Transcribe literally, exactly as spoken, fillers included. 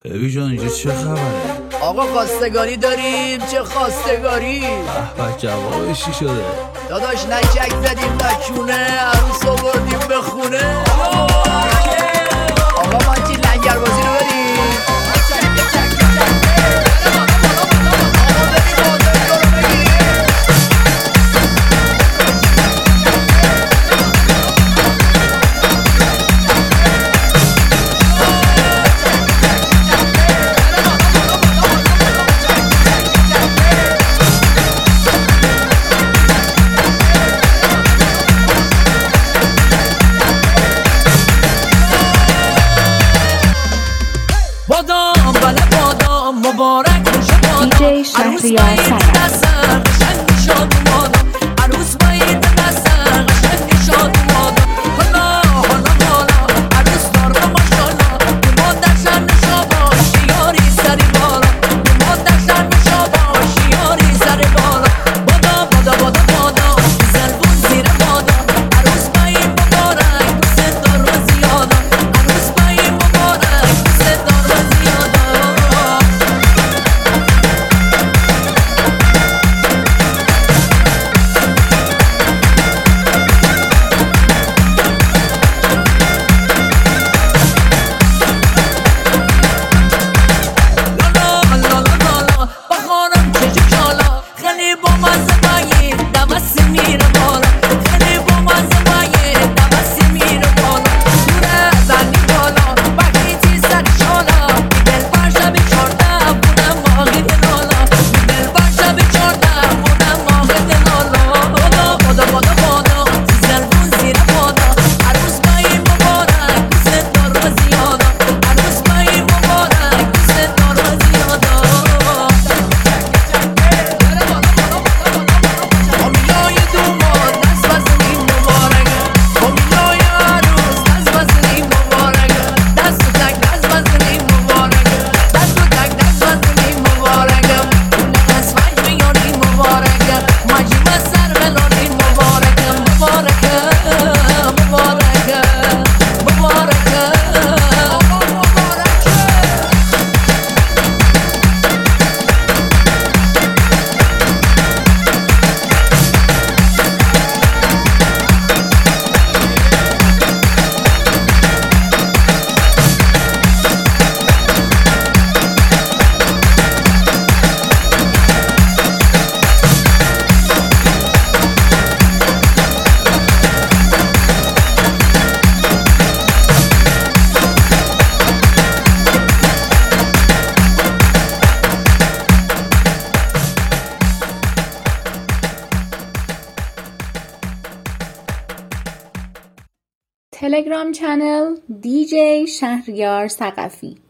ببی جان اینجا چه خبره؟ آقا خواستگاری داریم. چه خواستگاری؟ به جوابش چی شده؟ داداش نچک زدیم نکونه، عروس آوردیم به خونه. آقا ما چی لنگر بازی رو بریم. بادام بله بادام مبارک باشه بادام. دیجی شهریار سقفی قشنگ شاد اومادم. عروس باید نسر قشنگ شاد اومادم. حالا حالا حالا عروس دار ماشاءالله. مادر شن شاباش یاری سری بالا. مادر شن شاباش یاری سری بالا. بادا بادا بادا بادا زلبون زیر بادا. عروس باید مبارک دوست دار و زیادا. عروس باید مبارک دوست دار و زیادا. تلگرام چنل دیجی شهریار سقفی.